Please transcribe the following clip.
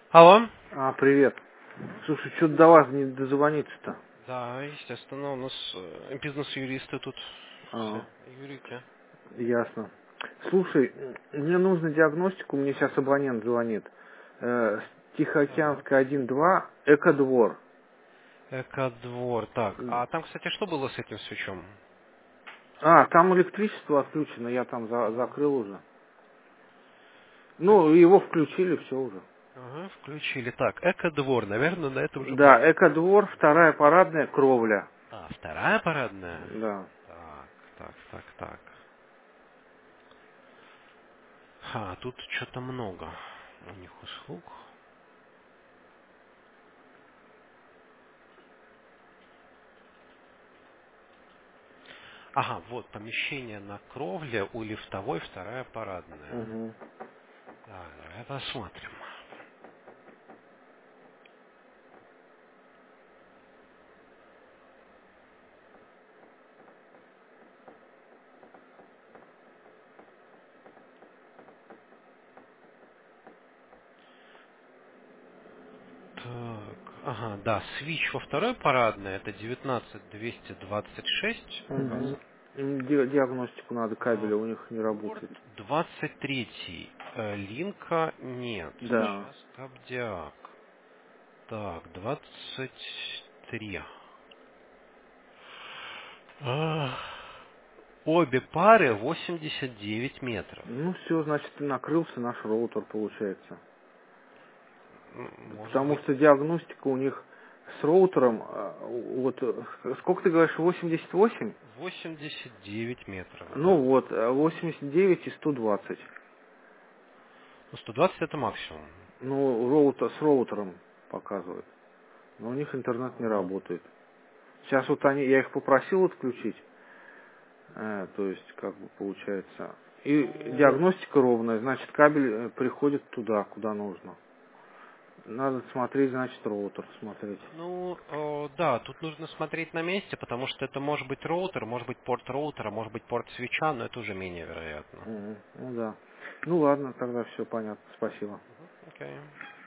Алло? Привет. Слушай, что-то до вас не дозвониться-то. Да, естественно, у нас бизнес-юристы тут А, все, юрики. ясно. Слушай, мне нужно диагностику, мне сейчас абонент звонит. Так. Тихоокеанская 1-2, Экодвор. Экодвор. Так, а там, кстати, что было с этим свечом? Там электричество отключено, я там закрыл уже. Эк- Ну, его включили, все уже. Ага, включили. Так, Экодвор, наверное, на этом же Да, проехали. Экодвор, вторая парадная, кровля. А, вторая парадная? Да. Так. Тут что-то много у них услуг. Ага, вот помещение на кровле у лифтовой, вторая парадная. Угу. Так, давай посмотрим. Так, ага, да, свич во второй парадной, это 19226 Угу. указан. Диагностику надо, А, кабеля у них не Порт работает. 23, линка нет. Да. Сейчас кабдиак. Так, 23. А, Обе пары 89 метров. Ну все, значит, накрылся наш роутер, получается. Может Потому быть, что диагностика у них с роутером, сколько ты говоришь, 88? 89 метров, Ну да. вот, 89 и 120. Ну, 120 это максимум. Ну, с роутером показывает. Но у них интернет не Ага. работает. Сейчас вот я их попросил отключить, то есть, как бы получается. И Ну, диагностика ровная, значит, кабель приходит туда, куда нужно. Надо смотреть, значит, роутер смотреть. да, тут нужно смотреть на месте, потому что это может быть роутер, может быть порт роутера, может быть порт свеча, но это уже менее вероятно. Ну да. Ну ладно, тогда все понятно. Спасибо. Окей.